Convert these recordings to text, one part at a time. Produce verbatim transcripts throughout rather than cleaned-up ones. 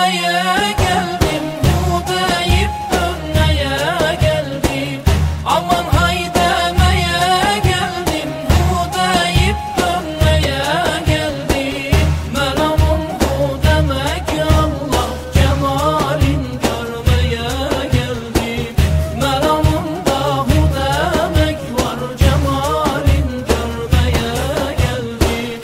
demeye geldim, hu deyip dönmeye geldim. Aman hay demeye geldim, hu deyip dönmeye geldim. Meramım hu demek Allah cemalin görmeye geldim. Meramımda hu demek var, cemalin görmeye geldim.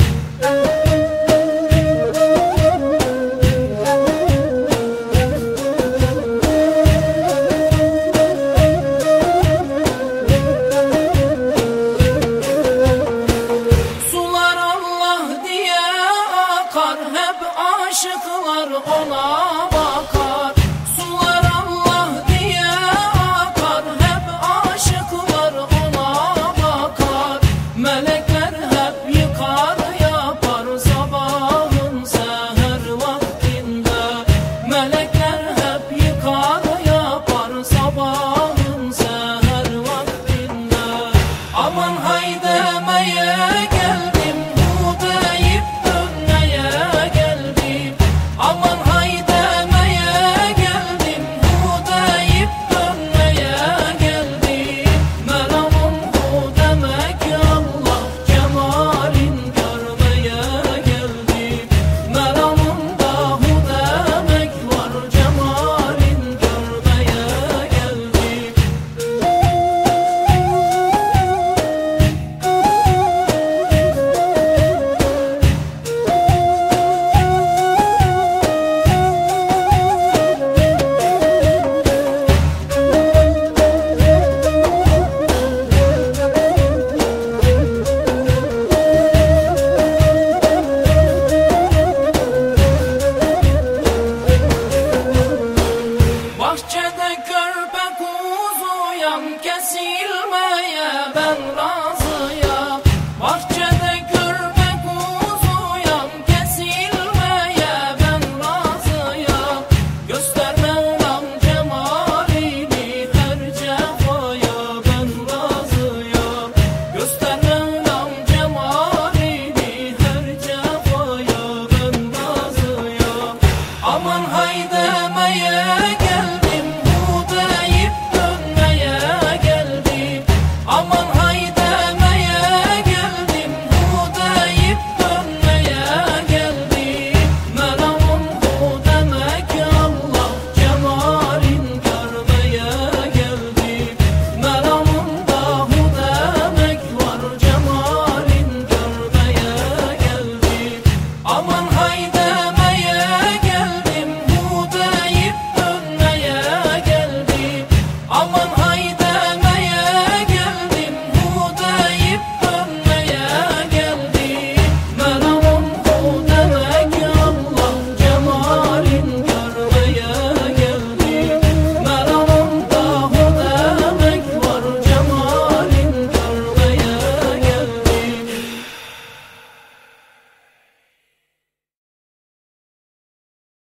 Sular Allah diye akar, hep aşıklar ona bakar. Sular Allah diye akar, hep aşıklar ona bakar. Melekler hep yıkar yapar sabahın seher vaktinde. Melekler hep yıkar yapar sabahın seher vaktinde. Aman hay demeye geldim, hu deyip dönmeye geldim. Aman hay demeye geldim, hu deyip dönmeye geldim. Meramım hu demek Allah cemalin görmeye geldim. Meramımda hu demek var, cemalin görmeye geldim. Bahçede körpe kuzuyam, kesilmeye ben razıyam. Bahçede körpe kuzuyam, kesilmeye ben razıyam. Göster Mevlam cemalini, her cefaya ben razıyam. Göster Mevlam cemalini, her cefaya ben razıyam. Aman hay demeye